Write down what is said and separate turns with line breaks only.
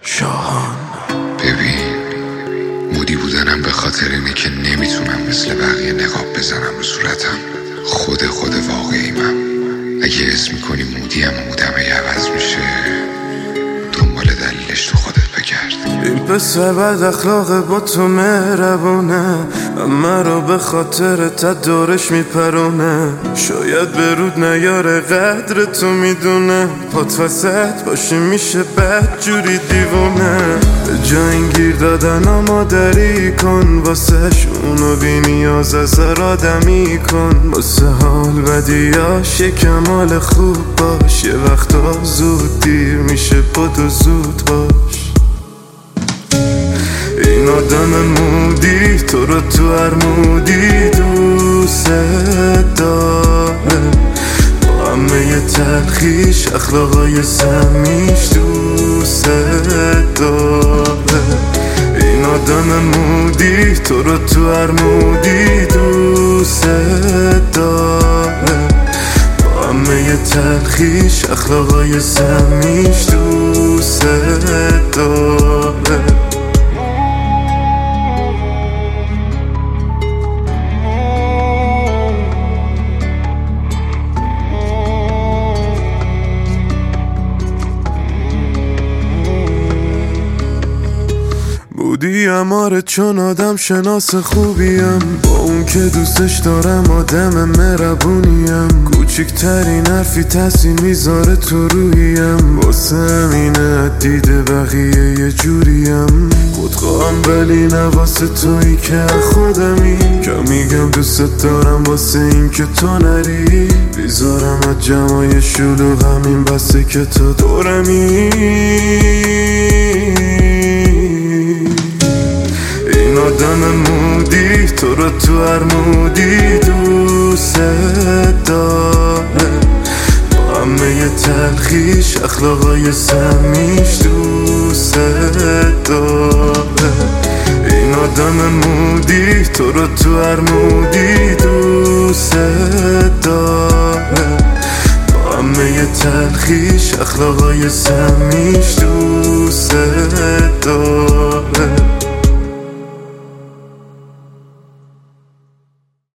شاهان.
ببین، مودی بودنم به خاطر اینه که نمیتونم مثل بقیه نقاب بزنم رو صورتم. خود واقعیمم. اگه اسم میکنی مودیم و مودم اگه عوض میشه، دنبال دلیلش تو خودت بگرد.
این پسر بد اخلاق با تو مهربونه، اما رو به خاطر دورش میپرونه. شاید به رود نیاره قدر تو میدونه، پات وسط باشی میشه بد جوری دیوونه. به جا این گیر دادن مادری کن واسش، اونو بی نیاز از آدمی کن. واسه حال بدیاش یه کمال خوب باش، یه وقتا زود دیر میشه بدو زود باش. این آدم مودی تو رو تو هر مودی دوست داره، با همه ی تلخیش اخلاقای سمیش دوست داره. این آدم مودی تو رو تو هر مودی دوست داره، با همه ی تلخیش اخلاقای سمیش دوست داره. بودیم آره، چون آدم شناس خوبیم، با اون که دوستش دارم آدم مهربونیم. کوچکترین حرفی تاثیر میذاره تو روحیم، واسه همینه دیده بقیه یه جوریم. خودخواهم ولی نه واسه تویی که خودمی، که میگم دوست دارم واسه این که تو نری. بیزارم از جمعای شلوغ، همین بسه که تو دورمی. این آدم مودی تو رو تو هر مودی دوست داره، با همه ی تلخیش اخلاقای سمیش دوست داره. این آدم مودی تو رو تو هر مودی دوست داره، با همه ی تلخیش اخلاقای سمیش دوست داره.